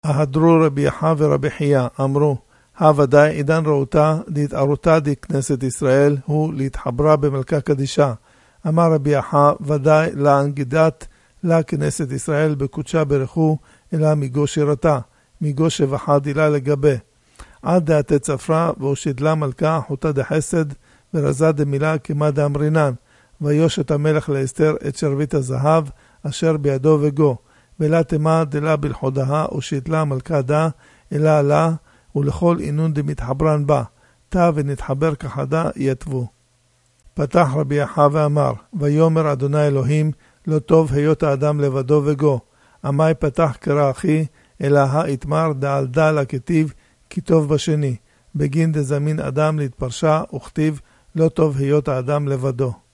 ההדרו רבי יחא ורבי חייא אמרו, ודאי עידן ראותה להתערותה די כנסת ישראל הוא להתחברה במלכה קדישה. אמר רבי יחא, ודאי להנגידת לה כנסת ישראל בקודשה ברכו אלא מיגו שירתה, מיגו שבחה דילה לגבי. עד דעתי צפרה והושידלה מלכה חוטה דחסד ורזה דמילה כמה דאמרינן, ויושת המלך לאסתר את שרביט הזהב אשר בידו וגו, ולה תמה דלה בלחודה ושידלה מלכה דה אלא לה ולכל אינון דמתחברן בה, תא ונתחבר כחדה יתבו. פתח רבי יחא ואמר, ויאמר אדוני אלוהים, לא טוב היות האדם לבדו וגו. עמי פתח קרא אחי, אלא האתמר דעל דל הכתיב, כי טוב בשני. בגין דזמין אדם להתפרשה, וכתיב, לא טוב היות האדם לבדו.